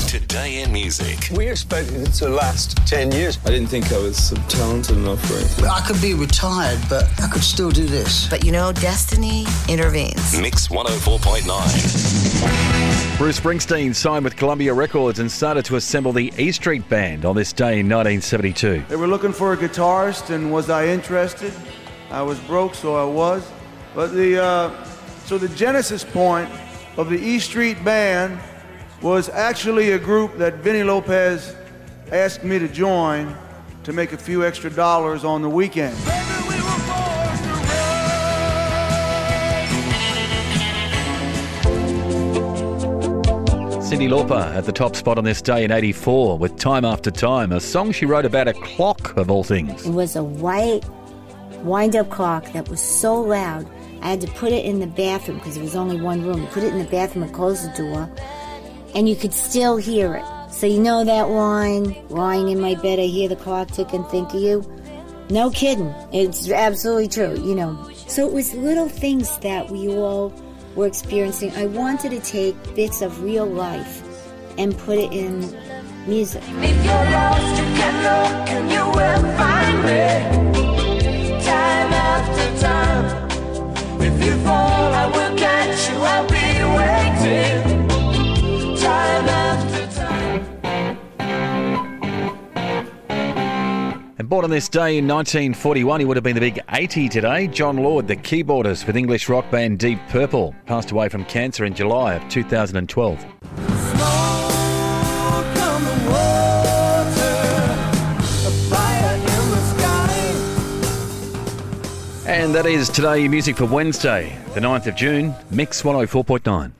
Today in music. We expected it to last 10 years. I didn't think I was talented enough for it. I could be retired, but I could still do this. But you know, destiny intervenes. Mix 104.9. Bruce Springsteen signed with Columbia Records and started to assemble the E Street Band on this day in 1972. They were looking for a guitarist, and was I interested? I was broke, so I was. But the genesis point of the E Street Band was actually a group that Vinny Lopez asked me to join to make a few extra dollars on the weekend. Cyndi Lauper at the top spot on this day in 84 with Time After Time, a song she wrote about a clock of all things. It was a white wind-up clock that was so loud, I had to put it in the bathroom because there was only one room. Put it in the bathroom and close the door, and you could still hear it. So you know that line, lying in my bed, I hear the clock tick and think of you? No kidding. It's absolutely true, you know. So it was little things that we all were experiencing. I wanted to take bits of real life and put it in music. If you're lost, you can look and you will find me. Time after time. If you fall, I will catch you. I'll be waiting. Time after time. And born on this day in 1941, he would have been the big 80 today. John Lord, the keyboardist with English rock band Deep Purple, passed away from cancer in July of 2012. And that is Today Music for Wednesday, the 9th of June, Mix 104.9.